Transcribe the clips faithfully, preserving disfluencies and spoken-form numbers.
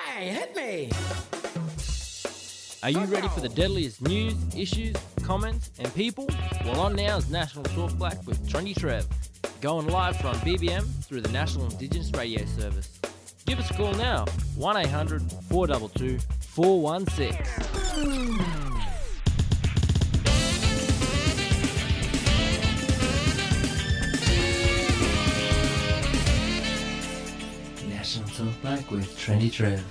Hey, hit me! Are you ready for the deadliest news, issues, comments, and people? Well, on now is National Talk Black with Trendy Trev, going live from B B M through the National Indigenous Radio Service. Give us a call now, one eight hundred four two two four one six. National Talk Black with Trendy Trev.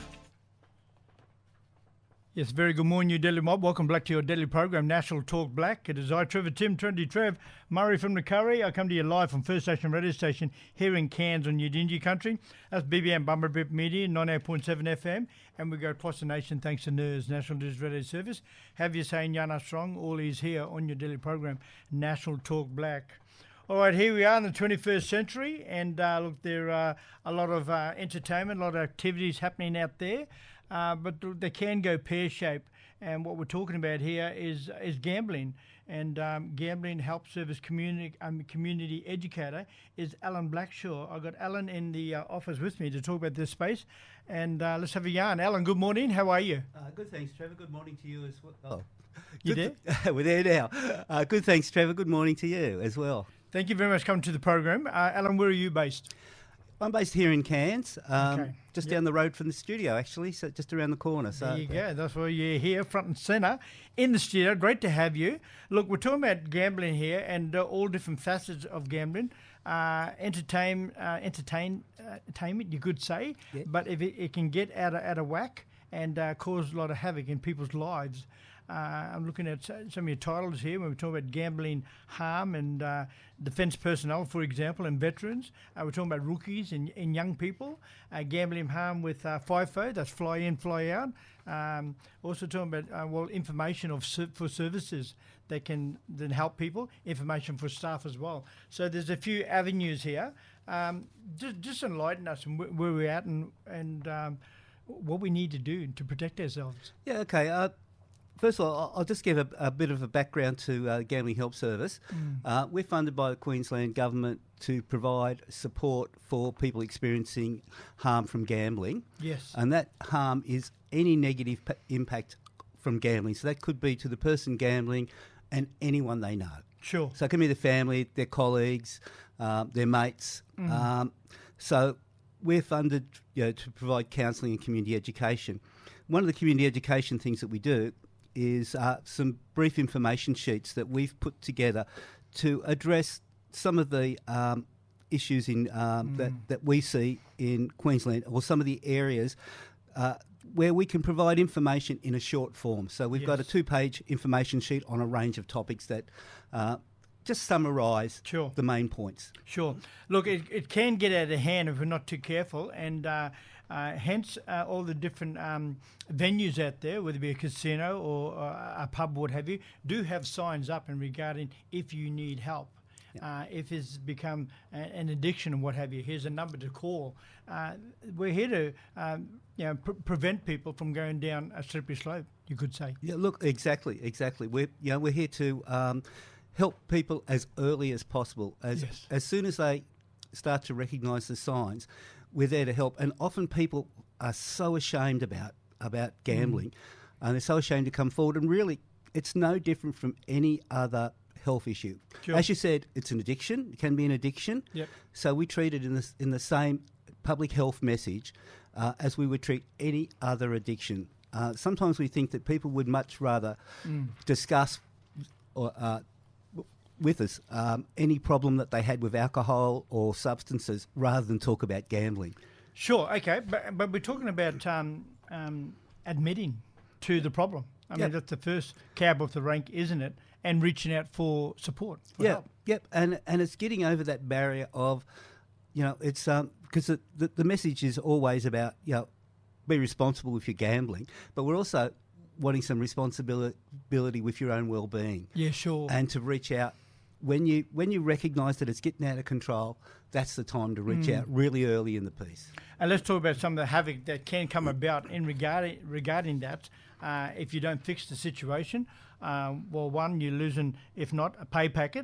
Yes, very good morning, you Deadly Mob. Welcome back to your Deadly program, National Talk Black. It is I, Trevor Tim, Trendy Trev, Murray from the Curry. I come to you live from First Station Radio Station here in Cairns on Yidinji country. That's B B M Bumberbip Media, ninety-eight point seven F M. And we go across the nation thanks to N E R S, National Indigenous Radio Service. Have you saying Yana Strong, all is here on your Deadly program, National Talk Black. All right, here we are in the twenty-first century, and uh, look, there are a lot of uh, entertainment, a lot of activities happening out there. Uh, but they can go pear-shaped, and what we're talking about here is is gambling. And um, Gambling Help Service community um, community educator is Alan Blackshaw. I've got Alan in the uh, office with me to talk about this space, and uh, let's have a yarn. Alan, good morning. How are you? Uh, good, thanks, Trevor. Good morning to you as well. Oh, you there? We're there now. Uh, good, thanks, Trevor. Good morning to you as well. Thank you very much for coming to the program. Uh, Alan, where are you based? I'm based here in Cairns, um, Okay. just Yep. down the road from the studio, actually, so just around the corner. So There you go. That's why you're here, front and centre, in the studio. Great to have you. Look, we're talking about gambling here and uh, all different facets of gambling. Uh, entertain, uh, entertain, uh, entertainment, you could say, Yeah. but if it, it can get out of, out of whack and uh, cause a lot of havoc in people's lives. Uh, I'm looking at s- some of your titles here when we talk about gambling harm and uh, defence personnel, for example, and veterans. Uh, we're talking about rookies and, and young people. Uh, gambling harm with uh, FIFO, that's fly in, fly out. Um, also talking about, uh, well, information of ser- for services that can then help people, information for staff as well. So there's a few avenues here. Um, just, just enlighten us on wh- where we're at and, and um, what we need to do to protect ourselves. yeah, okay. Uh, First of all, I'll- I'll just give a, a bit of a background to uh, Gambling Help Service. Uh, we're funded by the Queensland Government to provide support for people experiencing harm from gambling. Yes. And that harm is any negative pa- impact from gambling. So that could be to the person gambling and anyone they know. Sure. So it can be their family, their colleagues, um, their mates. Um, so we're funded, you know, to provide counselling and community education. One of the community education things that we do is uh, some brief information sheets that we've put together to address some of the um, issues in um, that, that we see in Queensland, or some of the areas uh, where we can provide information in a short form. So we've got a Yes. two-page information sheet on a range of topics that uh, just summarise Sure. the main points. Sure. Look, it, it can get out of hand if we're not too careful, and uh, uh, hence uh, all the different um, venues out there, whether it be a casino or uh, a pub, what have you, do have signs up in regarding if you need help. Uh, if it's become a, an addiction and what have you, here's a number to call. Uh, we're here to um, you know, pre- prevent people from going down a slippery slope, you could say. Yeah, look, exactly, exactly. We're you know we're here to um, help people as early as possible. As Yes. as soon as they start to recognise the signs, we're there to help. And often people are so ashamed about about gambling, and they're so ashamed to come forward. And really, it's no different from any other health issue. Sure. As you said, it's an addiction. It can be an addiction. Yep. So we treat it in the in the same public health message uh, as we would treat any other addiction. Uh, sometimes we think that people would much rather discuss or, uh, w- with us um, any problem that they had with alcohol or substances rather than talk about gambling. Sure, okay, but, but we're talking about um, um, admitting to the problem. I mean, Yep. that's the first cab off the rank, isn't it? And reaching out for support, for yeah, help. yep, and and it's getting over that barrier of, you know, it's um because the, the the message is always about, you know, be responsible if you're gambling, but we're also wanting some responsibility with your own well-being. Yeah, sure. And to reach out when you when you recognise that it's getting out of control. That's the time to reach out really early in the piece. And let's talk about some of the havoc that can come about in regarding regarding that. Uh, if you don't fix the situation, um, well, one, you're losing, if not a pay packet,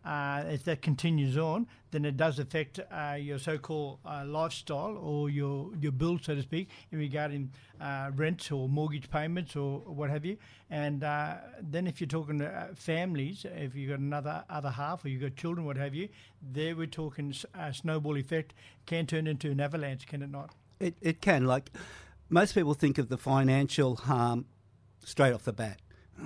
uh, if that continues on, then it does affect uh, your so-called uh, lifestyle or your your bill, so to speak, in regarding uh, rent or mortgage payments or what have you. And uh, then if you're talking uh, families, if you've got another other half or you've got children, what have you, there we're talking a snowball effect can turn into an avalanche, can it not? It, it can. Like, most people think of the financial harm straight off the bat.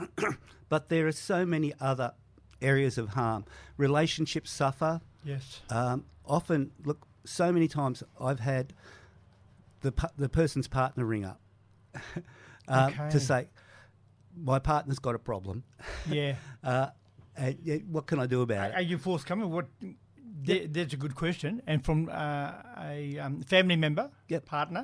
But there are so many other areas of harm. Relationships suffer. Yes. Um, often, look, so many times I've had the pa- the person's partner ring up uh, Okay. to say, my partner's got a problem. Yeah. uh, and, yeah, what can I do about Are it? you forthcoming? What? There, there's a good question. And from uh, a um, family member, Yep. partner,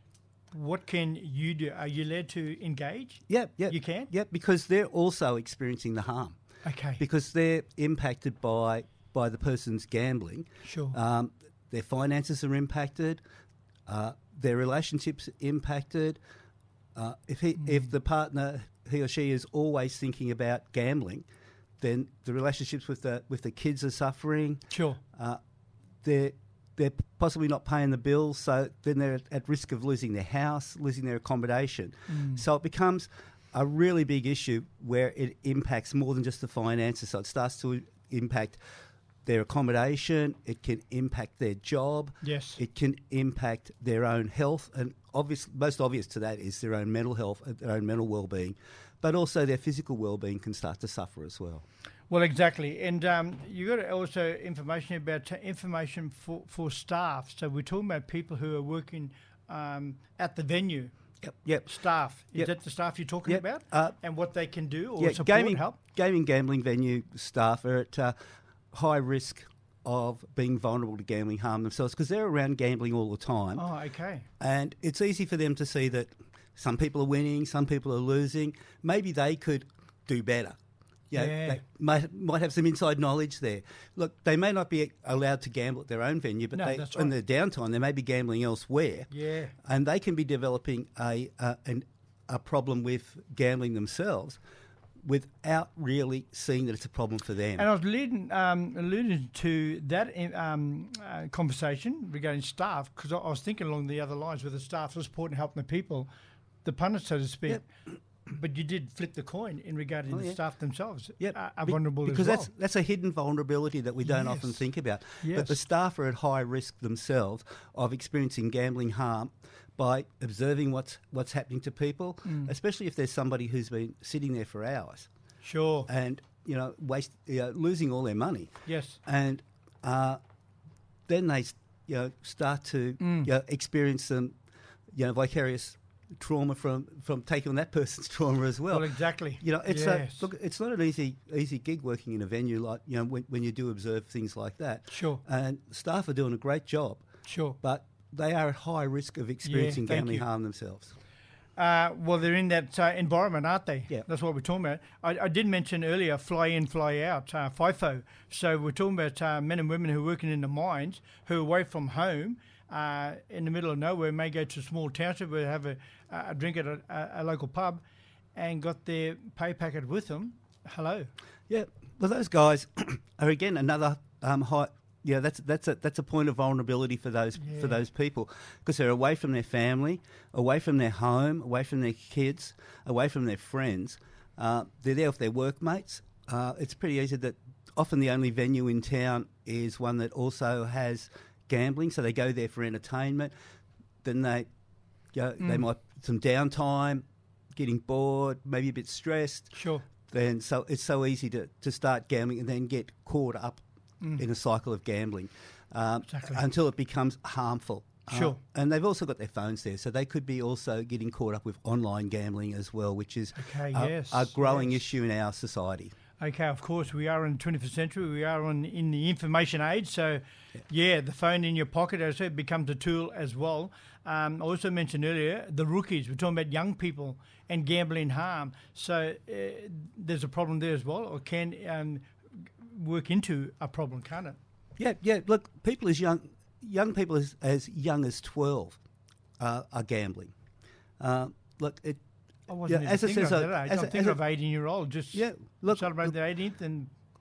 what can you do? Are you allowed to engage? Yeah, yeah. You can? Yeah, because they're also experiencing the harm. Okay. Because they're impacted by by the person's gambling. Sure. Um, their finances are impacted. Uh, their relationships impacted. Uh, if he, Mm. if the partner, he or she, is always thinking about gambling, then the relationships with the with the kids are suffering. Sure. Uh, they're they're possibly not paying the bills, so then they're at risk of losing their house, losing their accommodation. Mm. So it becomes a really big issue where it impacts more than just the finances. So it starts to impact their accommodation, it can impact their job, Yes. it can impact their own health, and obvious, most obvious to that is their own mental health, uh, their own mental well-being, but also their physical well-being can start to suffer as well. Well, exactly. And um, you got also information about t- information for, for staff. So we're talking about people who are working um, at the venue. Yep, yep. Staff. Is Yep. that the staff you're talking Yep. about? Uh, and what they can do or yeah, support, gaming, help? gaming, gambling venue staff are at uh, high risk of being vulnerable to gambling harm themselves because they're around gambling all the time. Oh, okay. And it's easy for them to see that some people are winning, some people are losing. Maybe they could do better. You know, Yeah. They might, might have some inside knowledge there. Look, they may not be allowed to gamble at their own venue, but No, they, that's in right. their downtime, they may be gambling elsewhere. Yeah. And they can be developing a, a, an, a problem with gambling themselves without really seeing that it's a problem for them. And I was leading, um, alluding to that um, uh, conversation regarding staff because I, I was thinking along the other lines with the staff are supporting and helping the people, the punters, so to speak. Yep. But you did flip the coin in regarding Oh, the yeah. staff themselves Yep. are, are Be- vulnerable because as well. that's that's a hidden vulnerability that we don't often Yes. think about. Yes. But the staff are at high risk themselves of experiencing gambling harm by observing what's what's happening to people, Mm. especially if there's somebody who's been sitting there for hours Sure. and you know waste you know, losing all their money, Yes. and uh, then they you know start to Mm. you know, experience some you know vicarious trauma from, from taking on that person's trauma as well. Well, exactly. You know, it's yes. a, look. It's not an easy easy gig working in a venue like you know when, when you do observe things like that. Sure. And staff are doing a great job, Sure. but they are at high risk of experiencing thank gambling you. harm themselves. Uh, well, they're in that uh, environment, aren't they? Yeah. That's what we're talking about. I, I did mention earlier fly in, fly out, uh, FIFO. So we're talking about uh, men and women who are working in the mines, who are away from home, uh, in the middle of nowhere, may go to a small township where they have a, a drink at a, a, a local pub and got their pay packet with them. Hello. Yeah, well, those guys are again another um, high. Yeah, that's that's a that's a point of vulnerability for those Yeah. for those people because they're away from their family, away from their home, away from their kids, away from their friends. Uh, they're there with their workmates. Uh, it's pretty easy that often the only venue in town is one that also has gambling, so they go there for entertainment. Then they go, they Mm. might some downtime, getting bored, maybe a bit stressed. Sure. Then so it's so easy to, to start gambling and then get caught up Mm. in a cycle of gambling um, Exactly. until it becomes harmful. Uh, Sure. and they've also got their phones there, so they could be also getting caught up with online gambling as well, which is Okay, a, yes, a growing yes. issue in our society. Okay, of course, we are in the twenty-first century. We are on, in the information age. So, yeah, the phone in your pocket, as I said, becomes a tool as well. Um, I also mentioned earlier the rookies. We're talking about young people and gambling harm. So uh, there's a problem there as well, or can um, work into a problem, can't it? Yeah, yeah. Look, people as young, young people as, as young as twelve uh, are gambling. Uh, look, it. I wasn't Yeah, even as I thinking said, of so- that age. as I'm a- thinking as a- of eighteen-year-old just Yeah, look, celebrating look- their eighteenth and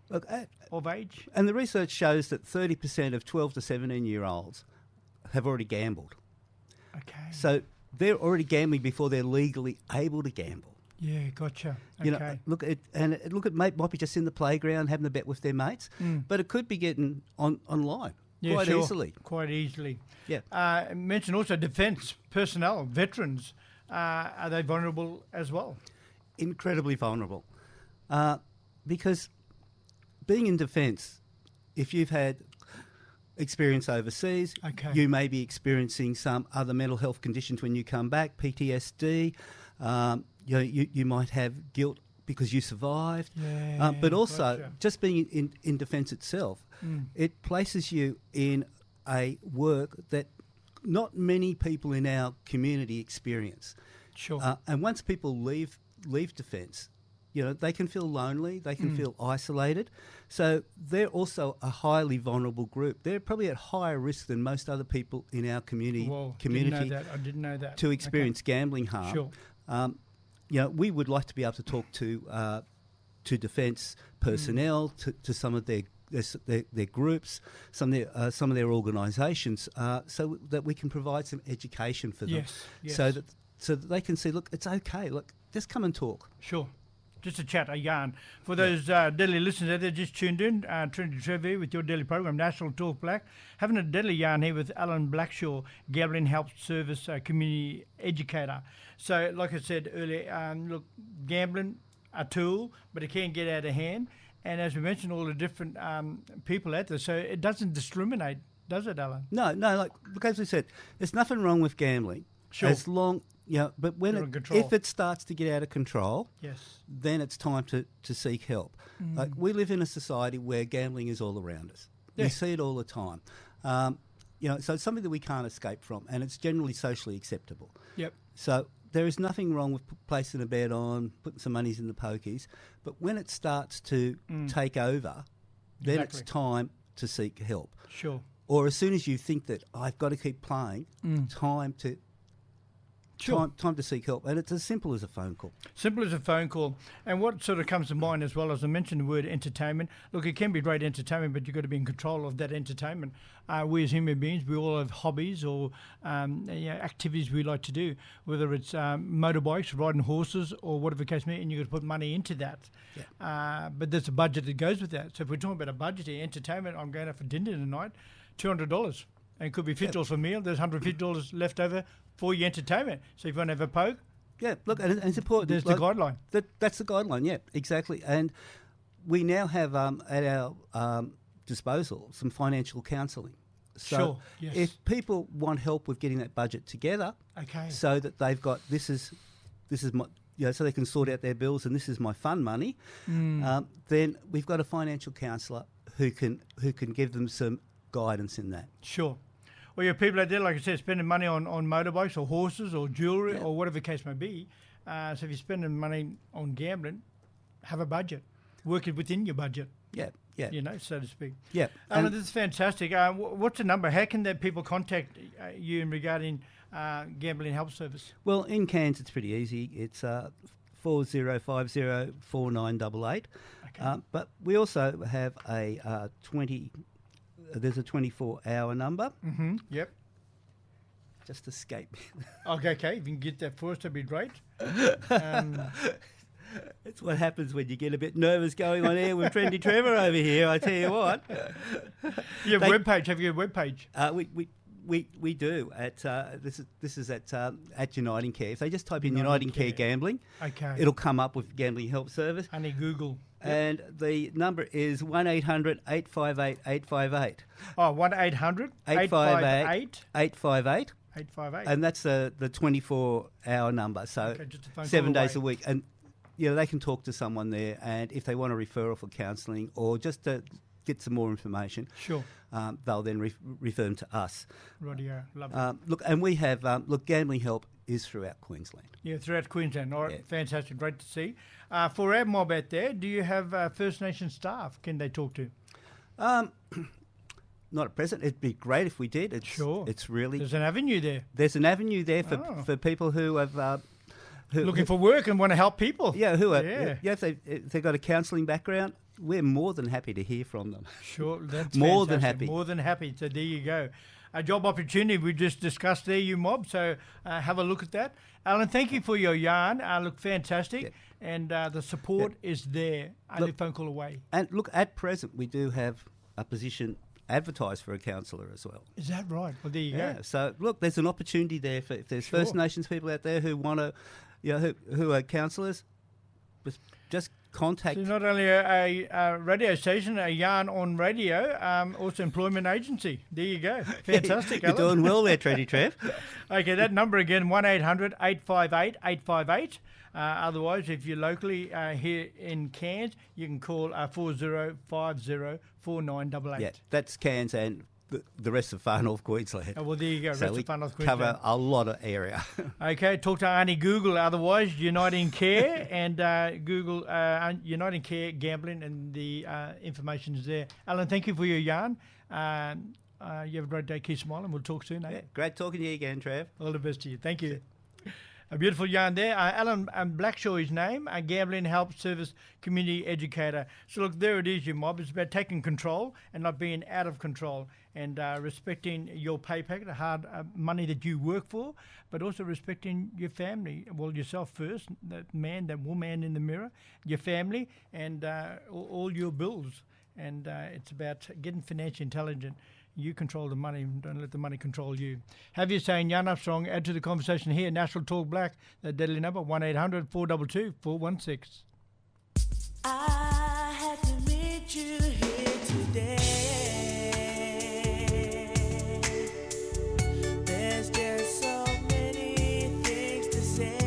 Look, uh, of age? and the research shows that thirty percent of twelve to seventeen-year-olds have already gambled. Okay. So they're already gambling before they're legally able to gamble. Yeah, gotcha. Okay. You know, look at and it, look at mate might be just in the playground having a bet with their mates, Mm. but it could be getting on online Yeah, quite sure. easily. Quite easily. Yeah. Uh, mention also defence personnel, veterans. Uh, are they vulnerable as well? Incredibly vulnerable, uh, because being in defence, if you've had experience overseas, Okay. you may be experiencing some other mental health conditions when you come back, P T S D. Um, you know, you, you might have guilt because you survived. Yeah, um, but also, gotcha. just being in, in defence itself, Mm. it places you in a work that not many people in our community experience. Sure. Uh, and once people leave leave defence, you know, they can feel lonely, they can Mm. feel isolated. So they're also a highly vulnerable group. They're probably at higher risk than most other people in our community Whoa, community didn't know that. I didn't know that. to Okay. experience gambling harm. Sure. Um, you know, we would like to be able to talk to uh, to defence personnel, Mm. to, to some of their their, their, their groups, some of their uh, some of their organisations, uh, so that we can provide some education for them, Yes, yes. so that so that they can see, look, it's okay. Look, just come and talk. Sure. Just a chat, a yarn. For those uh, Delhi listeners out there just tuned in, uh, Trinity Trevor with your Delhi program, National Talk Black, having a Delhi yarn here with Alan Blackshaw, Gambling Help Service uh, Community Educator. So, like I said earlier, um, look, gambling, a tool, but it can get out of hand. And as we mentioned, all the different um, people out there, so it doesn't discriminate, does it, Alan? No, no, like because we said, there's nothing wrong with gambling, Sure. as long you know. But when You're it, in control. if it starts to get out of control, Yes. then it's time to, to seek help. Mm. Like we live in a society where gambling is all around us. Yeah. We see it all the time. Um, you know, so it's something that we can't escape from, and it's generally socially acceptable. Yep. So there is nothing wrong with p- placing a bet on, putting some monies in the pokies, but when it starts to Mm. take over, then Exactly. it's time to seek help. Sure. Or as soon as you think that I've got to keep playing, Mm. time to Sure. time, time to seek help, and it's as simple as a phone call. Simple as a phone call. And what sort of comes to mind as well, as I mentioned the word entertainment. Look, it can be great entertainment, but you've got to be in control of that entertainment. Uh, we as human beings, we all have hobbies or um, you know, activities we like to do, whether it's um, motorbikes, riding horses, or whatever the case may be, and you've got to put money into that. Yeah. Uh, but there's a budget that goes with that. So if we're talking about a budget here, entertainment, I'm going out for dinner tonight, two hundred dollars. And it could be fifty dollars for a meal. There's one hundred fifty dollars left over for your entertainment. So if you want to have a poke, Yeah, look, and, and it's important. there's like, the guideline. That, that's the guideline, yeah, exactly. And we now have um, at our um, disposal some financial counselling. So Sure, yes. if people want help with getting that budget together, Okay. so that they've got this is this is my you know, so they can sort out their bills and this is my fun money, Mm. um, then we've got a financial counsellor who can who can give them some guidance in that. Sure. Well, you have people out there, like I said, spending money on, on motorbikes or horses or jewellery Yeah. or whatever the case may be. Uh, so if you're spending money on gambling, have a budget. Work it within your budget, Yeah, yeah, you know, so to speak. yeah. Alan, And- this is fantastic. Uh, wh- what's the number? How can that people contact uh, you in regarding uh, Gambling Help Service? Well, in Cairns, it's pretty easy. It's uh, four zero five zero four nine eight eight. Okay. Um, but we also have a uh, twenty. Uh, there's a twenty-four hour number. Mm-hmm. Yep. Just escape me. Okay, okay. If you can get that for us, that'd be great. Um, It's what happens when you get a bit nervous going on air with Trendy Trevor over here. I tell you what. you have They- a webpage. Have you a webpage? Uh, we, we, we, we do at uh, this is this is at um, at Uniting Care. If they just type in Uniting Uniting Care Care. Gambling, Okay. it'll come up with Gambling Help Service. Only Google. And the number is one eight hundred eight five eight eight five eight. Oh, one eight hundred eight five eight eight five eight. eight five eight. And that's the the twenty-four hour number. So Okay, just a phone seven call days away. a week. And you know, they can talk to someone there, and if they want a referral for counselling or just to get some more information, Sure. um, they'll then re- refer them to us. Radio. Lovely. Um, look, and we have um, look, Gambling Help is throughout Queensland. Yeah, throughout Queensland. All right, Yeah. fantastic. Great to see. Uh, for our mob out there, do you have uh, First Nation staff can they talk to? Um, not at present. It'd be great if we did. It's, Sure. It's really There's an avenue there. there's an avenue there for Oh. for people who have uh, who, Looking who- for work and want to help people. yeah who are Yeah. yeah if they if they've got a counselling background, we're more than happy to hear from them. Sure, that's More than fantastic. happy. More than happy. So there you go. A job opportunity we just discussed there, you mob. So uh, have a look at that. Alan, thank you for your yarn. Uh, look, fantastic. Yeah. And uh, the support is there. Only Look- phone call away. And look, at present, we do have a position advertised for a counsellor as well. Is that right? Well, there you Yeah. go. So look, there's an opportunity there for if there's Sure. First Nations people out there who want to, you know, who, who are counsellors, just, just contact. So not only a, a radio station, a yarn on radio, um, also employment agency. There you go. Fantastic, You're Alan. doing well there, Trendy Trev. Okay, that number again, one eight hundred eight five eight eight five eight. Uh, otherwise, if you're locally uh, here in Cairns, you can call uh, four zero five zero four nine eight eight. Yeah, that's Cairns and the, the rest of far north Queensland. Oh, well, there you go. So Rest we of Far North cover Queensland. a lot of area. Okay, talk to Auntie Google. Otherwise, Uniting Care and uh, Google uh, Uniting Care Gambling, and the uh, information is there. Alan, thank you for your yarn. Um, uh, you have a great day. Keep smiling. We'll talk soon. Eh? Yeah, great talking to you again, Trev. All the best to you. Thank you. A beautiful yarn there. Uh, Alan um, Blackshaw, his name, a gambling help service community educator. So look, there it is, you mob. It's about taking control and not being out of control, and uh, respecting your pay packet, the hard uh, money that you work for, but also respecting your family. Well, yourself first, that man, that woman in the mirror, your family, and uh, all, all your bills. And uh, it's about getting financially intelligent. You control the money, don't let the money control you. Have your say in Yarn Up Strong. Add to the conversation here. National Talk Black, the deadly number, one eight hundred four two two four one six. I had to meet you here today. There's just so many things to say.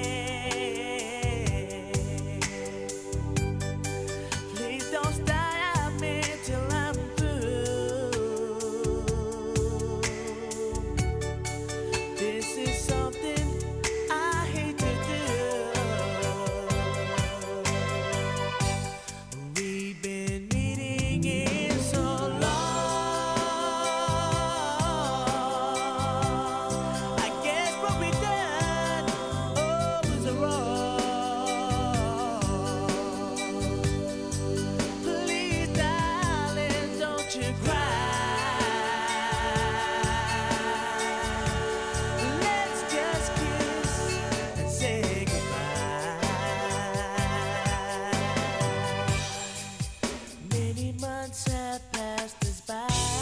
Please don't stop me till I'm through. This is something I hate to do. We've been meeting in so long. I guess what we done, oh, was wrong. Please, darling, don't you cry. Let's just kiss and say goodbye. Many months have passed us by.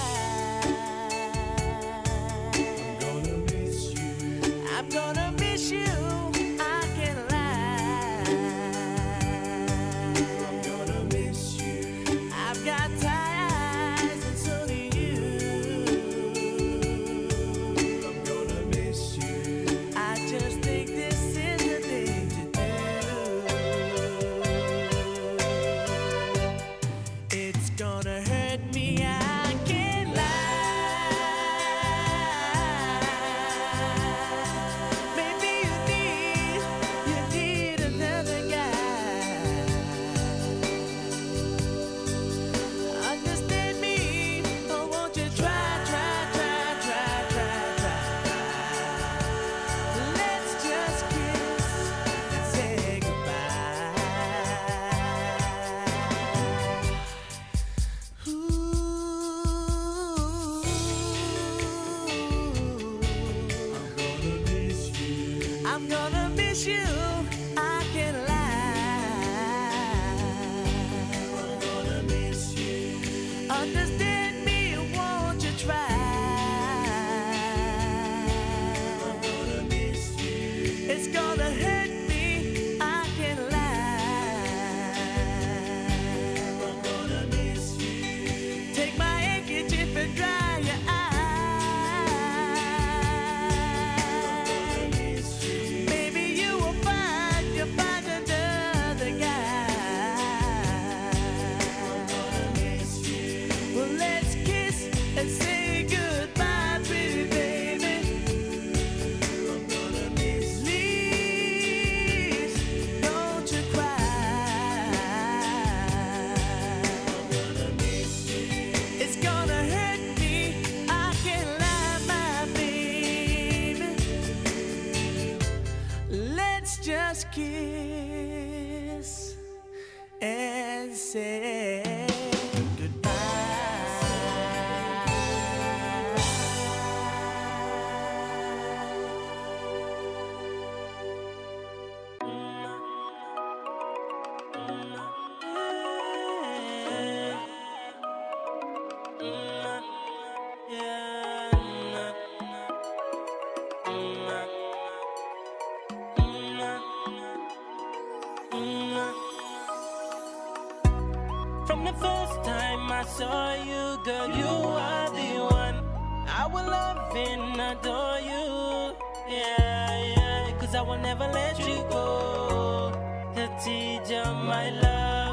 I'm gonna miss you. I'm gonna miss you. I can't lie. I'm gonna miss you. I've got ties and so do you. I'm gonna miss you. I just think this is the thing to do. It's gonna hurt me, I can't lie. Maybe you need, you need another guy. Understand me, or won't you try, try, try, try, try, try. Let's just kiss and say goodbye. I'm gonna miss you. I can't lie. I'm gonna miss you. Understand me, won't you try? I'm gonna miss you. It's gonna hurt me. I can't lie. I'm gonna miss you. Take my handkerchief and dry your eyes. Maybe you will find, you'll find another guy. Well, let's kiss and say goodbye, pretty baby. Please, don't you cry. It's gonna hurt me. I can't lie, my baby. Let's just kiss and say From the first time I saw you, girl, you are the one. I will love and adore you. Yeah, yeah, cause I will never let you go. Khadija, my love.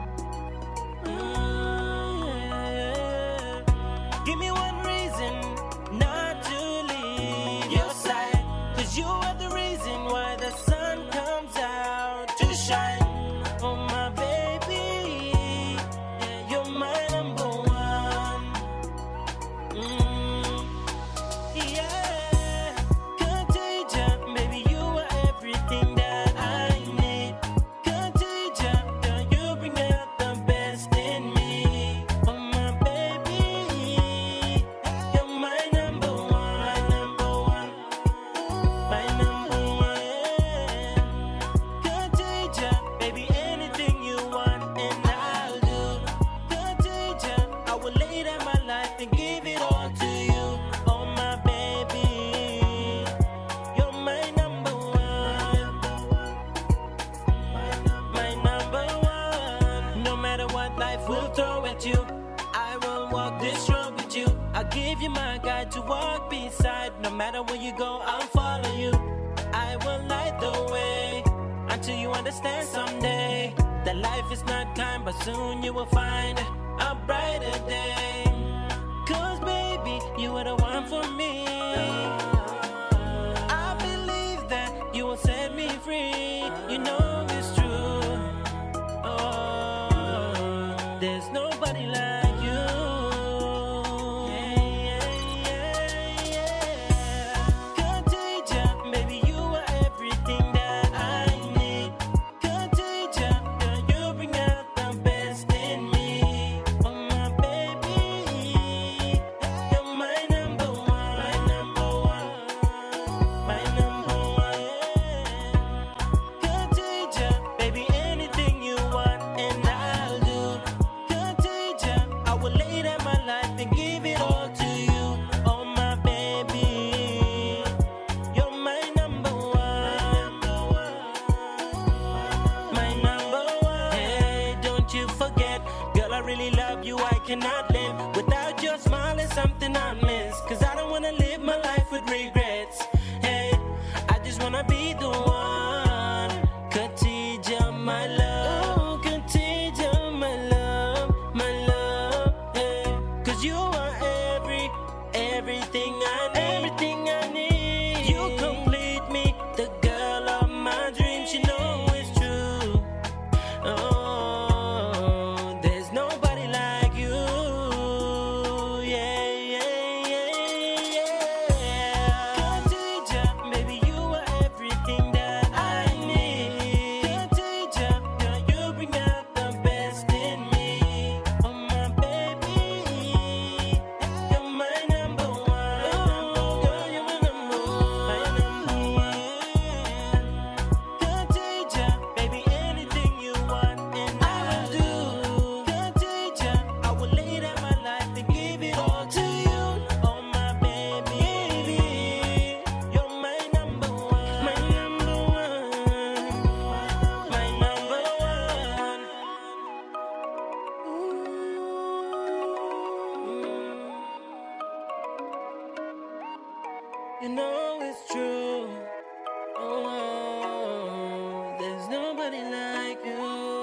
Mm, yeah. Give me one reason not to leave your side, cause you are the reason why the sun comes out to shine. Oh my baby, yeah, you're my number one. Mm, yeah, Khadija, baby, you are everything that I need. Khadija, girl, you bring out the best in me. Oh my baby, you're my number one, my number one, my number one. Yeah. Khadija, baby, anything you want and I'll do. Khadija, I will lay down my life and give it all to you. Oh my baby, you're my number one, my number one. No matter what life will throw at you, I will walk this road with you. I'll give you my guide to walk beside. No matter where you go, I'll follow you. I will light the way until you understand someday that life is not kind, but soon you will find a brighter day. Cause baby, you are the one for me. I believe that you will set me free. You know it's true. Oh, there's nobody like you. Yeah, yeah, yeah, yeah. Khadija, baby, you are everything that I need. Khadija, girl, you bring out the best in me. Oh my baby, you're my number one, my number one, my number one. Yeah. Khadija, baby, anything you want and I'll do. Khadija, I will lay down my life and give it all to you. Oh my baby, you're my number one, my number one. Hey, don't you forget, girl, I really love you. I cannot live without your smile. It's something I miss, cause I don't wanna live my life with regrets. Hey, I just wanna be the one. Khadija, my love. Khadija, my love, my love. Hey, cause you are every, everything I need. Everything I need. You complete me, the girl of my dreams. You know it's true. Oh, there's nobody like you. Yeah, yeah, yeah, yeah. Khadija, baby, you are everything that I need. Khadija, girl, you bring out the best in me. Oh my baby, you're my number one. Girl, you're my number one, my number one. Khadija, baby, anything you want and I will do. Khadija, I will lay down my life and give it all to you. Oh my baby, you're my number one, my number one, my number one. You know it's true. Oh, there's nobody like you.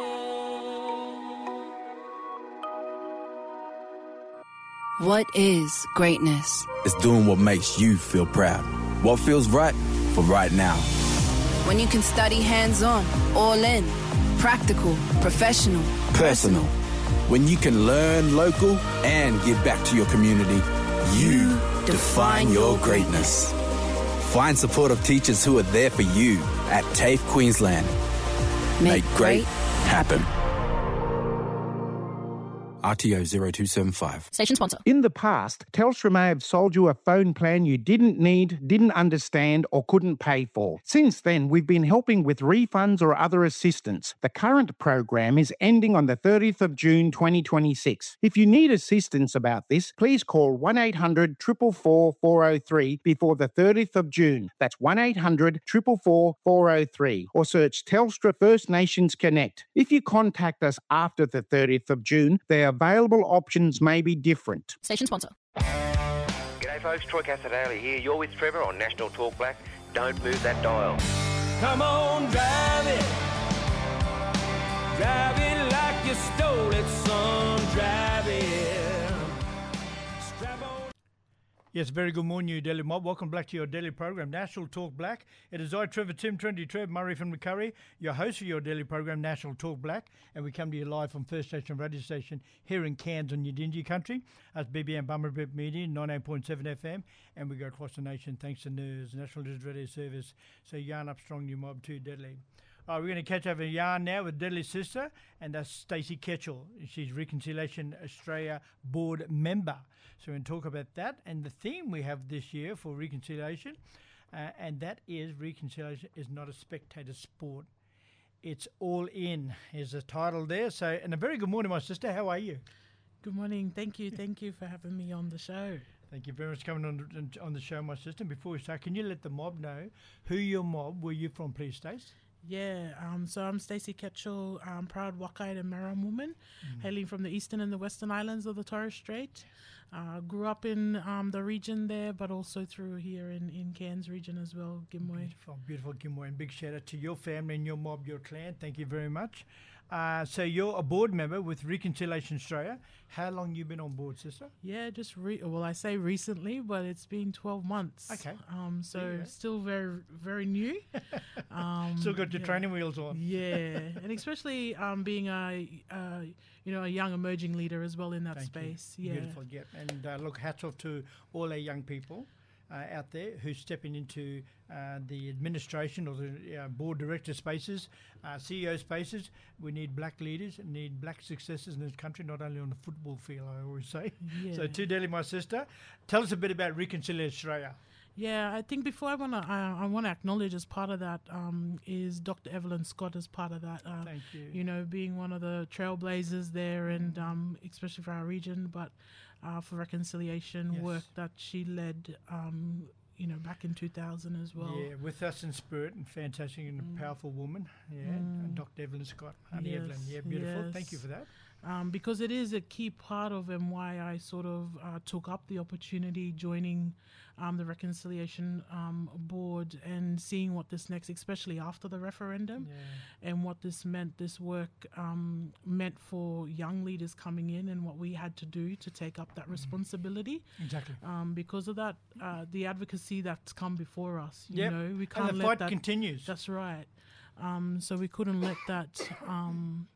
What is greatness? It's doing what makes you feel proud. What feels right for right now. When you can study hands-on, all in, practical, professional. Personal. When you can learn local and give back to your community. You define your greatness. Find supportive teachers who are there for you at TAFE Queensland. Make great happen. R T O zero two seven five. Station sponsor. In the past, Telstra may have sold you a phone plan you didn't need, didn't understand, or couldn't pay for. Since then, we've been helping with refunds or other assistance. The current program is ending on the thirtieth of June twenty twenty-six. If you need assistance about this, please call one eight hundred, four four four, four oh three before the thirtieth of June. That's one eight hundred, four four four, four oh three. Or search Telstra First Nations Connect. If you contact us after the thirtieth of June, the available options may be different. Station sponsor. G'day folks, Troy Casadale here. You're with Trevor on National Talk Black. Don't move that dial. Come on, drive it. Drive it like you stole it, son. Drive it. Strap on. Yes, very good morning, you Daily Mob. Welcome back to your daily program, National Talk Black. It is I, Trevor Tim, Trinity Trev, Murray from the Curry, your host for your daily program, National Talk Black, and we come to you live from First Station Radio Station here in Cairns on Yidinji country. That's B B M Bummerbip Media, ninety-eight point seven F M, and we go across the nation thanks to N E R S, National News Radio Service. So yarn up strong, you mob too, Deadly. Uh, we're going to catch up a yarn now with Deadly's sister, and that's Stacey Ketchell. She's Reconciliation Australia board member. So we're going to talk about that and the theme we have this year for Reconciliation, uh, and that is Reconciliation is not a spectator sport. It's all in is the title there. So, and a very good morning, my sister. How are you? Good morning. Thank you. Thank you for having me on the show. Thank you very much for coming on, on the show, my sister. Before we start, can you let the mob know who your mob, where you from, please, Stace? Yeah, um, so I'm Stacey Ketchell, um, proud Wakai and Marram woman, mm. hailing from the eastern and the western islands of the Torres Strait. Uh, grew up in um, the region there, but also through here in, in Cairns region as well, Gimwe. Beautiful, beautiful Gimwe. And big shout out to your family and your mob, your clan. Thank you very much. Uh, so you're a board member with Reconciliation Australia. How long you been on board, sister? Yeah, just re- well, I say recently, but it's been twelve months. Okay. Um, so Yeah. still very very new. Um, Still got your yeah. training wheels on. Yeah, and especially um, being a uh, you know a young emerging leader as well in that Thank space. you. Yeah. Beautiful, yeah. And uh, look, hats off to all our young people uh, out there who's stepping into uh, the administration or the uh, board director spaces, uh, C E O spaces. We need black leaders and need black successes in this country, not only on the football field, I always say. Yeah. So, to Delhi, my sister, tell us a bit about Reconciliation Australia. Yeah, I think before I want to, I, I want to acknowledge as part of that um, is Doctor Evelyn Scott as part of that. Uh, Thank you. You know, being one of the trailblazers there, and um, especially for our region, but uh, for reconciliation Yes. work that she led. Um, you know, back in two thousand as well. Yeah, with us in spirit, and fantastic and Mm. powerful woman. Yeah, Mm. Doctor Evelyn Scott, Honey Yes, Evelyn. Yeah, beautiful. yes. Thank you for that. Um, because it is a key part of and why I sort of uh, took up the opportunity joining um, the Reconciliation um, Board and seeing what this next, especially after the referendum, Yeah. and what this meant, this work um, meant for young leaders coming in and what we had to do to take up that responsibility. Exactly. Um, because of that, uh, the advocacy that's come before us, you Yep. know, we can't And the let fight that continues. That's right. Um, so we couldn't let that um,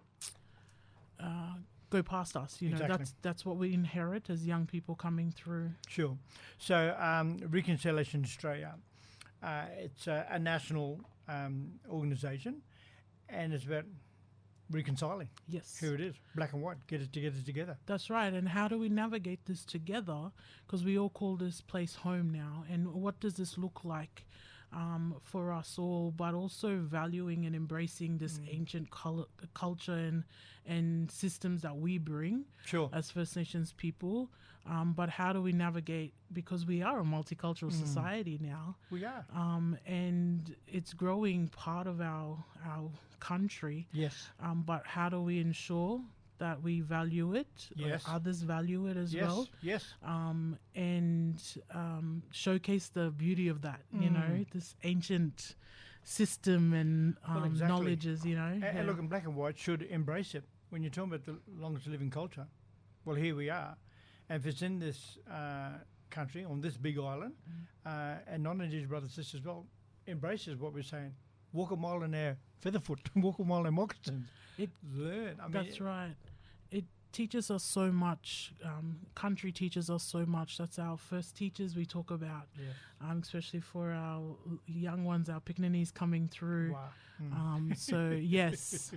uh, go past us. You know, Exactly. that's that's what we inherit as young people coming through. Sure. So, um, Reconciliation Australia, uh, it's a, a national um, organisation, and it's about reconciling. Yes. Here it is, black and white. Get it together, together. That's right. And how do we navigate this together? Because we all call this place home now. And what does this look like um, for us all? But also valuing and embracing this Mm. ancient cul- culture and and systems that we bring Sure. as First Nations people. Um, but how do we navigate? Because we are a multicultural Mm. society now. We are. Um, and it's growing part of our our country. Yes. Um, but how do we ensure that we value it? uh, Yes. others value it as Yes. well. Yes. Um, and um, showcase the beauty of that. You know, Mm. this ancient system and um, Well, exactly. knowledges. You know, And, Yeah. and look, in black and white should embrace it. When you're talking about the longest living culture, well, here we are. And if it's in this uh, country, on this big island, Mm. uh, and non-Indigenous brothers and sisters as well, embraces what we're saying. Walk a mile in our featherfoot, walk a mile in moccasins. It- Learn. I mean, That's right. It teaches us so much. Um, country teaches us so much. That's our first teachers we talk about, Yeah. um, especially for our young ones, our Pickaninnies coming through. Wow. Mm. Um, so yes,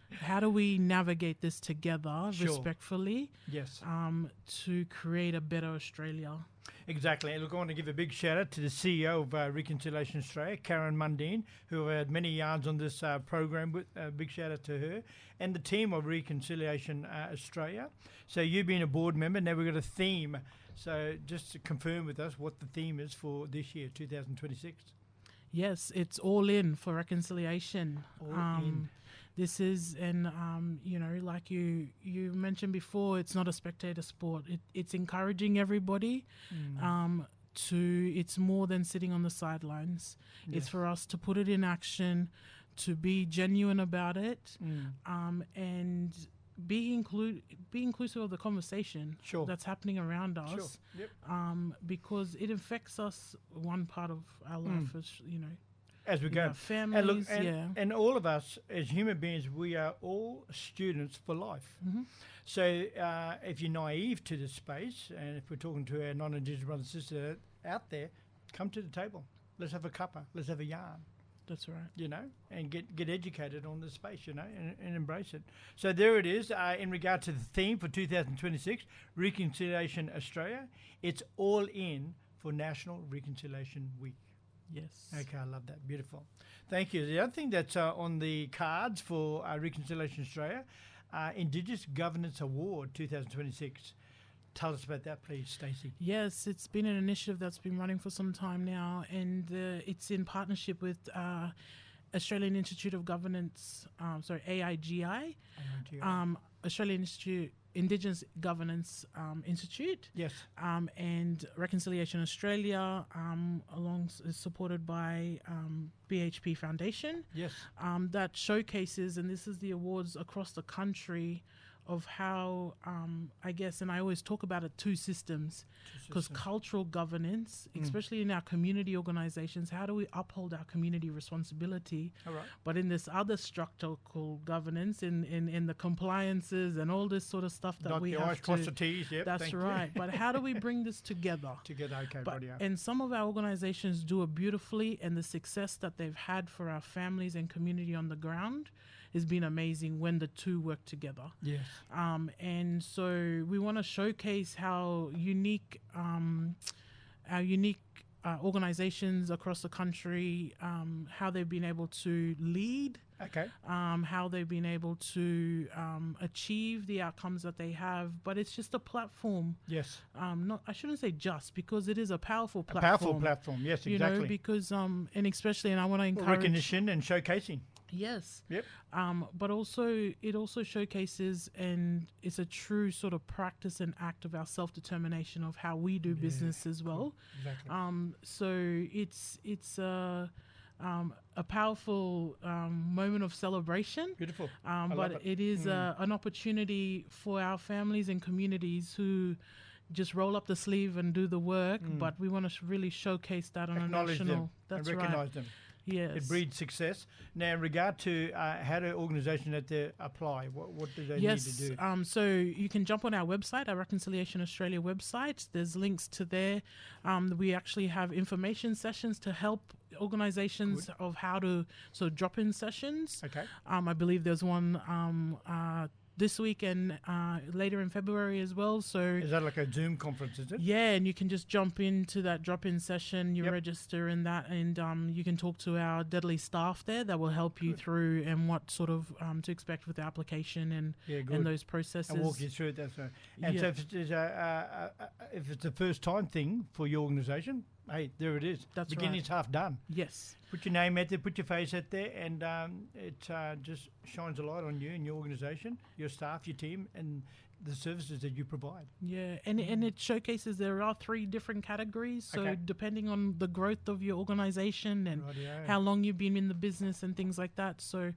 how do we navigate this together Sure. respectfully Yes. um, to create a better Australia? Exactly. And look, I want to give a big shout out to the C E O of uh, Reconciliation Australia, Karen Mundine, who had many yards on this uh, program. With a uh, big shout out to her and the team of Reconciliation uh, Australia. So you've been a board member. Now we've got a theme. So just to confirm with us what the theme is for this year, two thousand twenty-six. Yes, it's all in for reconciliation. All um, in. This is, and um, you know, like you you mentioned before, it's not a spectator sport. It, it's encouraging everybody. Mm. Um, to it's more than sitting on the sidelines. Yes. It's for us to put it in action, to be genuine about it, Mm. um, and be include be inclusive of the conversation Sure. that's happening around us. Sure. Yep. Um, because it affects us one part of our life, as you know. As we You go. know, families, and, look, and, yeah. and all of us as human beings, we are all students for life. Mm-hmm. So uh, if you're naive to this space, and if we're talking to our non-Indigenous brothers and sisters out there, come to the table. Let's have a cuppa. Let's have a yarn. That's right. You know, and get get educated on this space, you know, and, and embrace it. So there it is. Uh, in regard to the theme for two thousand twenty-six, Reconciliation Australia, it's all in for National Reconciliation Week. Yes. Okay, I love that. Beautiful. Thank you. The other thing that's uh, on the cards for uh, Reconciliation Australia, uh, Indigenous Governance Award twenty twenty-six. Tell us about that, please, Stacey. Yes, it's been an initiative that's been running for some time now, and uh, it's in partnership with uh, Australian Institute of Governance, um, sorry, A I G I, um, Australian Institute Indigenous Governance um, Institute. Yes. Um, and Reconciliation Australia, um, along is supported by um, B H P Foundation. Yes. Um, that showcases, and this is the awards across the country of how, um, I guess, and I always talk about it, two systems, because cultural governance, Mm. especially in our community organizations, how do we uphold our community responsibility? All right. But in this other structural governance, in, in, in the compliances and all this sort of stuff that Dot we the have I's, to... cross the T's, yep, That's thank you. right. But how do we bring this together? Together, okay, But, buddy. and some of our organizations do it beautifully, and the success that they've had for our families and community on the ground has been amazing when the two work together. Yes. Um, and so we want to showcase how unique, um, our unique uh, organizations across the country, um, how they've been able to lead. Okay. Um, how they've been able to um, achieve the outcomes that they have, but it's just a platform. Yes. Um, not I shouldn't say just, because it is a powerful A platform. powerful platform, yes, You exactly. know, because um, and especially, and I want to Well, encourage recognition and showcasing. Yes. Yep. Um, but also, it also showcases, and it's a true sort of practice and act of our self-determination of how we do business as well. Exactly. Um, so it's it's a um, a powerful um, moment of celebration. Beautiful. Um, I but love it it. is Mm. uh, an opportunity for our families and communities who just roll up the sleeve and do the work. Mm. But we want to sh- really showcase that on Acknowledge a national. them That's and right. recognise them. Yes. It breeds success. Now, in regard to uh, how do organisations have to apply? What, what do they yes, need to do? Um, so you can jump on our website, our Reconciliation Australia website. There's links to there. Um, we actually have information sessions to help organisations Good. of how to, so drop-in sessions. Okay. Um, I believe there's one um, uh, this week and uh, later in February as well. So Is that like a Zoom conference, is it? yeah, and you can just jump into that drop-in session. You Yep. register in that, and um, you can talk to our Deadly staff there that will help you through and what sort of um, to expect with the application and Yeah, good. and those processes. And walk you through it. That's right. And Yeah. so if it's, a, uh, uh, uh, if it's a first time thing for your organisation, hey, there it is. That's Beginning's half done. Yes. Put your name out there, put your face out there, and um, it uh, just shines a light on you and your organisation, your staff, your team, and the services that you provide. Yeah, and and it showcases there are three different categories. So Okay. depending on the growth of your organisation and Rightio. how long you've been in the business and things like that. So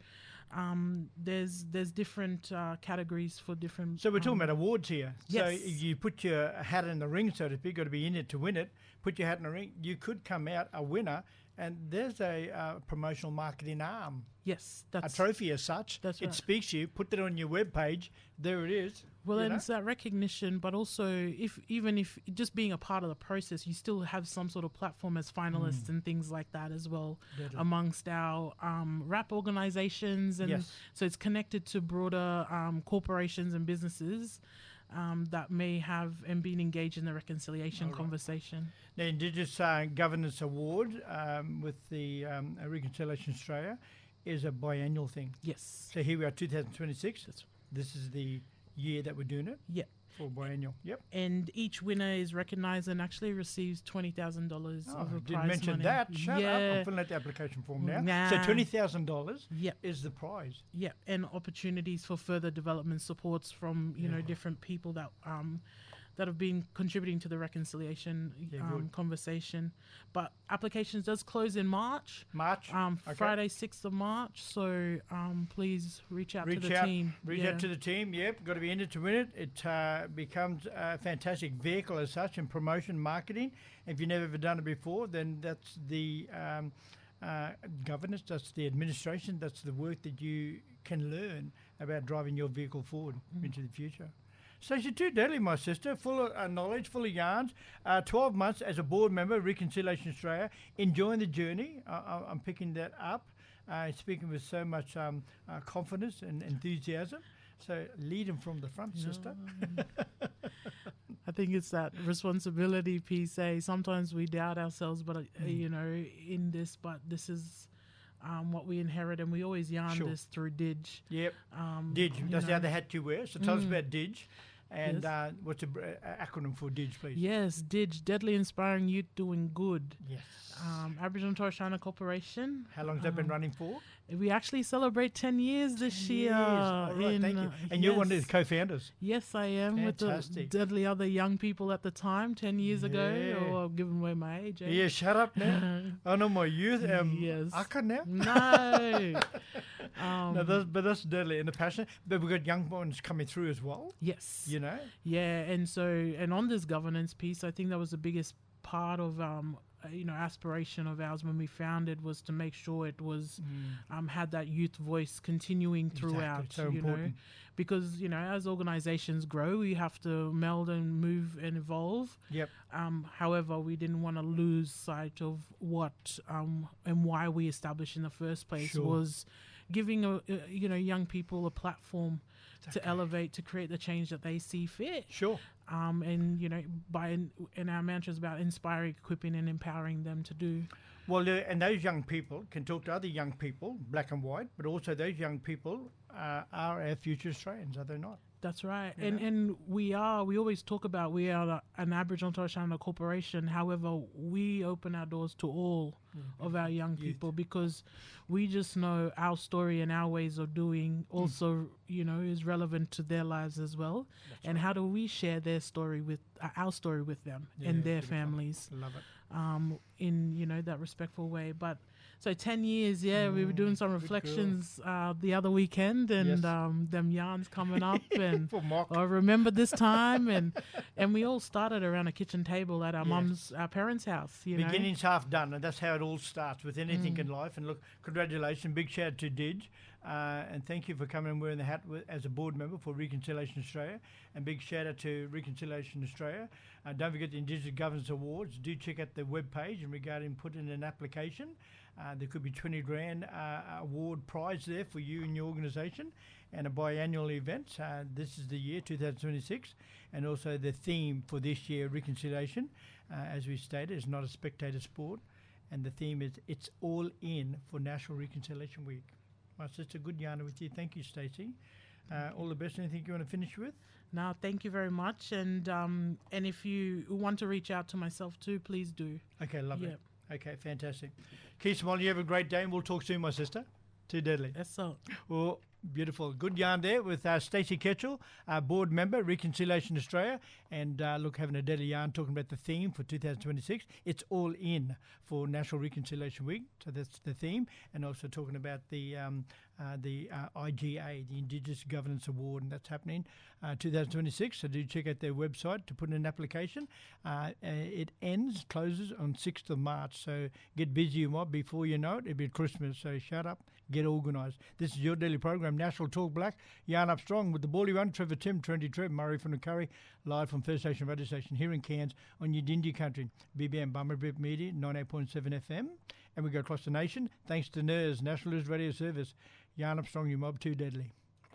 um, there's there's different uh, categories for different. So we're talking um, about awards here. yes. So you put your hat in the ring, so to speak, got to be in it to win it. Put your hat in the ring. You could come out a winner And there's a uh, promotional marketing arm, Yes, a that's trophy as such. that's It right. speaks to you. Put that on your webpage. There it is. Well, you and know? it's that recognition, but also if even if just being a part of the process, you still have some sort of platform as finalists Mm. and things like that as well Deadly. amongst our um, rap organizations, and Yes. so it's connected to broader um, corporations and businesses um, that may have and been engaged in the reconciliation All right. conversation. The Indigenous uh, Governance Award um, with the um, uh, Reconciliation Australia is a biannual thing. Yes. So here we are, two thousand twenty-six. That's- This is the year that we're doing it Yeah. for biannual. Yep. And each winner is recognized and actually receives twenty thousand dollars Oh, of I a didn't prize mention money. that. Shut yeah. up. I'm filling out the application form now. Nah. So twenty thousand dollars Yeah. is the prize. Yeah, and opportunities for further development supports from you know Yeah. different people that um that have been contributing to the reconciliation Yeah, um, good. conversation. But applications does close in March, March. um, Okay. Friday sixth of March. So um, please reach out Reach to the out, team. reach yeah. out to the team. Yep, got to be in it to win it. It uh, becomes a fantastic vehicle as such in promotion, marketing. If you've never ever done it before, then that's the um, uh, governance, that's the administration, that's the work that you can learn about driving your vehicle forward Mm. into the future. Stacey, too deadly, my sister, full of uh, knowledge, full of yarns. Uh, twelve months as a board member of Reconciliation Australia, enjoying the journey. I, I, I'm picking that up, uh, speaking with so much um, uh, confidence and enthusiasm. So lead them from the front, sister. I think it's that responsibility piece. Eh? Sometimes we doubt ourselves, but uh, Mm. you know, in this, but this is um, what we inherit, and we always yarn Sure. this through Dig. Yep. Um, Dig, you that's the know. other hat you wear. So tell us Mm. about Dig. And Yes. uh, what's the br- uh, acronym for Dig, please? Yes, Dig, Deadly Inspiring Youth Doing Good. Yes. Um, Aboriginal and Torres Strait Islander Corporation. How long has that been um, running for? We actually celebrate ten years this ten year. years. All right, in, thank you. uh, And you're one of yes. the co-founders. Yes, I am Fantastic. with the deadly other young people at the time, ten years ago, Yeah. or I've given away my age. eh? Yeah, shut up now. I know my youth. Um, Yes. Aka now? No. um, No, that's, but that's deadly and the passion. But we've got young ones coming through as well, yes. you know? Yeah, and so and on this governance piece, I think that was the biggest part of um uh, you know aspiration of ours when we founded was to make sure it was um had that youth voice continuing Exactly, throughout. so you know, important. because you know as organizations grow, we have to meld and move and evolve. Yep. Um, however, we didn't want to lose sight of what um and why we established in the first place Sure. was giving a, uh, you know young people a platform to okay. elevate, to create the change that they see fit. Sure. Um, and you know, by and our mantra is about inspiring, equipping, and empowering them to do. Well, uh, and those young people can talk to other young people, black and white, but also those young people uh, are our future Australians, are they not? That's right. You And know? and we are. We always talk about we are the, an Aboriginal and Torres Strait Islander corporation. However, we open our doors to all of our young Youth. people because we just know our story and our ways of doing also, you know, is relevant to their lives as well. And how do we share their story with uh, our story with them Yeah, and their beautiful. families? Love it. um, in you know that respectful way. But so ten years, yeah, we were doing some Mm, good girl. reflections uh, the other weekend, and Yes. um, them yarns coming up, and For mock. I remember this time, and and we all started around a kitchen table at our Yes. mum's, our parents' house. You know, Beginning's half done, and that's how it all starts with anything Mm. in life. And look, congratulations, big shout out to Dig, uh, and thank you for coming and wearing the hat with, as a board member for Reconciliation Australia, and big shout out to Reconciliation Australia. Uh, don't forget the Indigenous Governance Awards. Do check out the webpage and regarding put in an application. Uh, there could be twenty grand uh, award prize there for you and your organisation, and a biannual event. Uh, this is the year two thousand twenty-six, and also the theme for this year, Reconciliation, uh, as we stated, is not a spectator sport, and the theme is It's All In for National Reconciliation Week. My sister, good yarn with you. Thank you, Stacey. Uh, all the best. Anything you want to finish with? now thank you very much, and um, and if you want to reach out to myself too, please do. Okay, lovely. Yep. Okay, fantastic. Keep smiling. You have a great day, and we'll talk soon, my sister. Too deadly. That's all. Well, Beautiful. Good yarn there with uh, Stacey Ketchell, uh, board member, Reconciliation Australia. And uh, look, having a daily yarn talking about the theme for two thousand twenty-six. It's all in for National Reconciliation Week. So that's the theme. And also talking about the um, uh, the uh, I G A, the Indigenous Governance Award, and that's happening uh, two thousand twenty-six. So do check out their website to put in an application. Uh, uh, it ends, closes on sixth of March. So get busy, you might. Before you know it, it'll be Christmas. So shut up, get organised. This is your daily program, National Talk Black. Yarn Up Strong with the Bally One, Trevor Tim, Trendy Trev, Murray from the Curry, live from First Station Radio Station here in Cairns on Yidindi Country, B B M Bummerbip Media, ninety-eight point seven F M. And we go across the nation thanks to N E R S, National News Radio Service. Yarn Up Strong, you mob too deadly.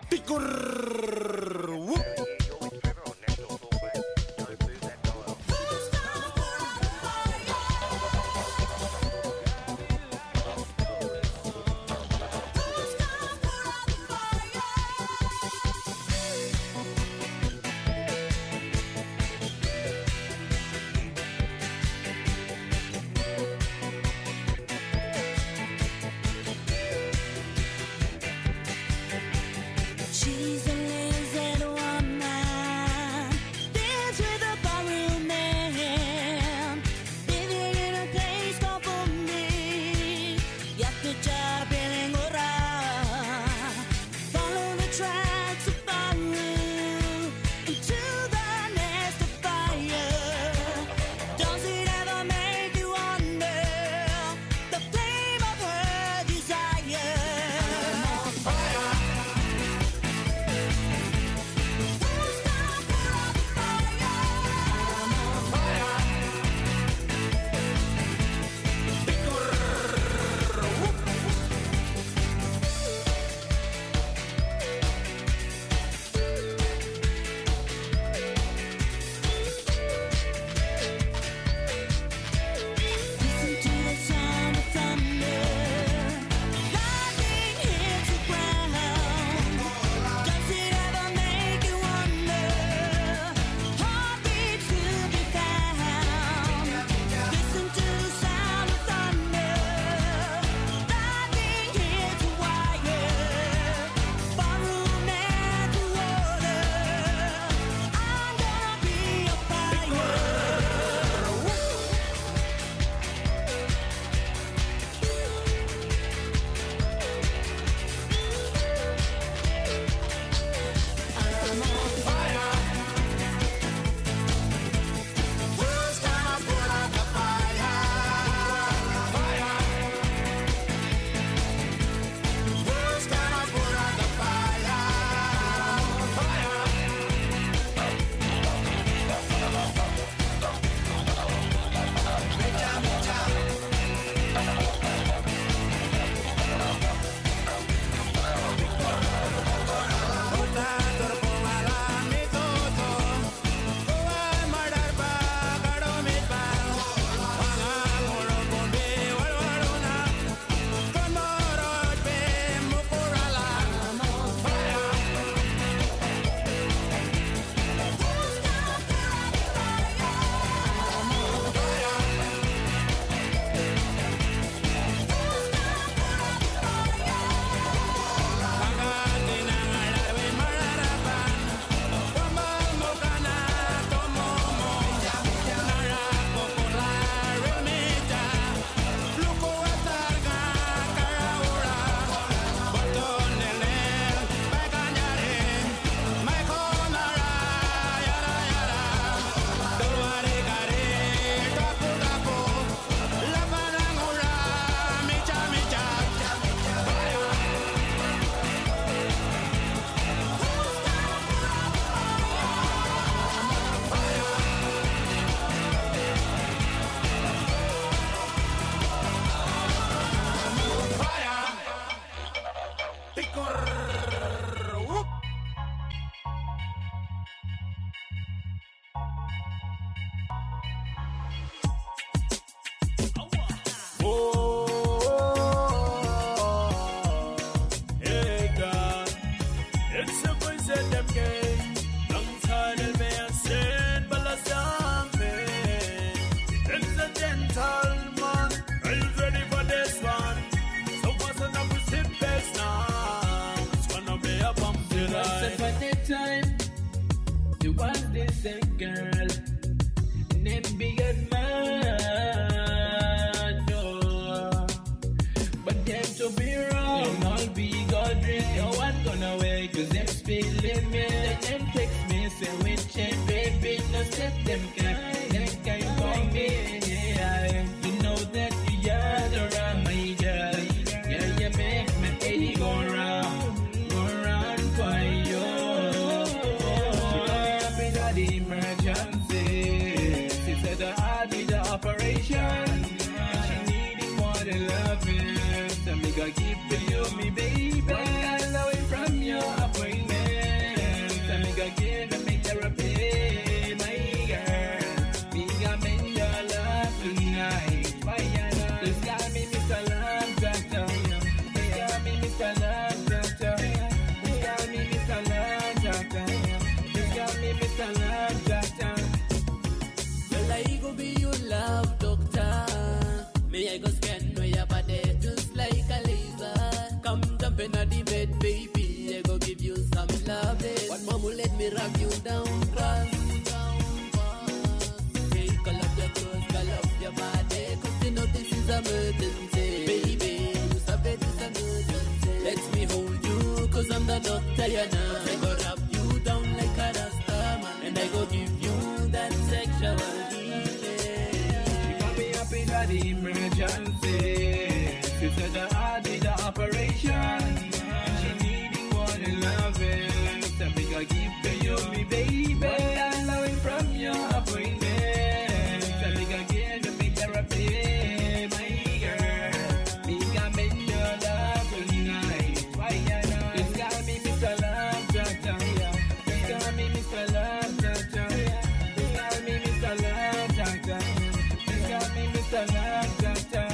She's a lizard woman, lives with a barroom man, living in a place called Bombay. Yakta billing around, follow the tracks of Baru into the nest of fire. Does it ever make you wonder the flame of her desire? I'm on fire. Listen to the sound of thunder, lightning hits the ground. Does it ever make you wonder? Heartbeats to be found. Listen to the sound of thunder, lightning hits the wire. Barroom and the water, I'm gonna be a fire. I'm on fire. Who's gonna put out the fire? Fire. Who's gonna put out the fire? Fire. Mecha, mecha. Hey God, it's a voice at them game. Long time el me hacen balasame. It's a gentleman. Are you ready for this one? So what's the number sit best now? upon a time, there was this a girl named Big Man. Oh. But them to be wrong, all be God drink. No one gonna wait, cause them spilling me. Let them text me, say, which ain't baby, no step them kind, them kind for me. Yeah, you know that you're the wrong, my girl. Yeah, you make me hey, go round, go round for you. She got me up in the emergency. She said the heart did the operation. She needed more than loving. So me go give to you, me baby. But I love it from your appointment. So me go give to me therapy, my girl. Me go make your love tonight. Why you know? Just call me Mister Love Doctor. Just call me Mister Love Doctor. Just call me Mister Love Doctor. Just call me Mister Love Doctor. Well, I go be your love doctor. Me, I go scan where your body just like a laser. Come jump in the bed, baby. I go give you some love. But mom will let me rock you down, cross. Take all of your clothes, girl off your body. Cause you know this is emergency. Baby, you stop it, it's emergency. Let me hold you, cause I'm the doctor, you know. I go wrap you down like a rasta man. And I go give you that sexual healing. She got me up in the emergency. She said the heart did the operation. She needing more than loving. So me go give to you, me baby. But I love it from your appointment. So me go give to me therapy, my girl. Me go make your love tonight. Why you know? Just call me Mister Love Doctor. Just call me Mister Love Doctor. Just call me Mister Love Doctor. Just call me Mister Love Doctor.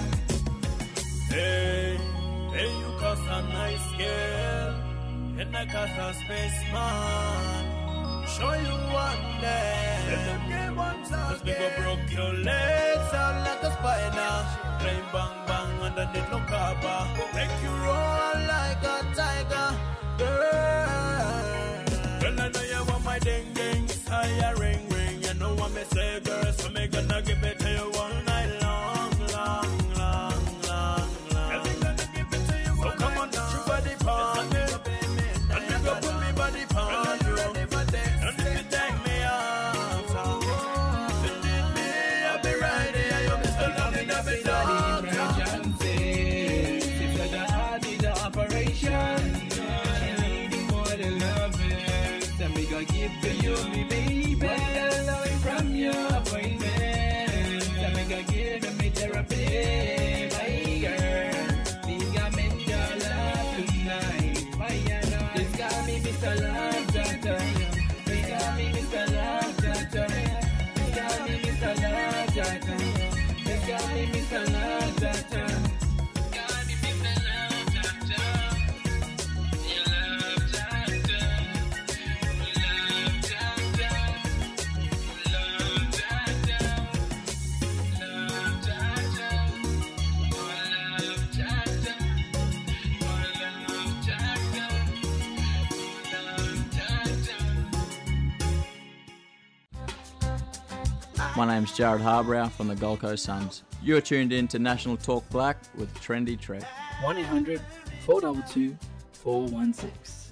Hey, hey, you cause a nice girl, and I cause a spaceman. Show you one day. Let them game one time. Cause we go broke your legs out like a spider. Play bang bang underneath no cover. Make you roll like a tiger. Girl, girl, I know you want my ding ding. Higher ring ring. You know what me say, girl. So me gonna give it to you all night long, long, long, long, long. So come on, put your body on me. And you go put me body on you. And if you take me out, you need me, I'll be right here. You'll be still coming up in the emergency. She said the heart did the operation. She needing more than loving. So me go give to you, me baby. But I love it from your appointment. So me go give to me therapy, my girl. Me go make your love tonight. Why you know? Just call me Mister Love Doctor. Just call me Mister Love Doctor. Just call me Mister Love Doctor. Just call me Mister Love Doctor. Call me Mister Love Doctor. Your love doctor. Love doctor. Love doctor. Love doctor. Love doctor. Love doctor. My name's Jared Harbrow from the Gold Coast Suns. You're tuned in to National Talk Black with Trendy Trev. one eight hundred four two two four one six.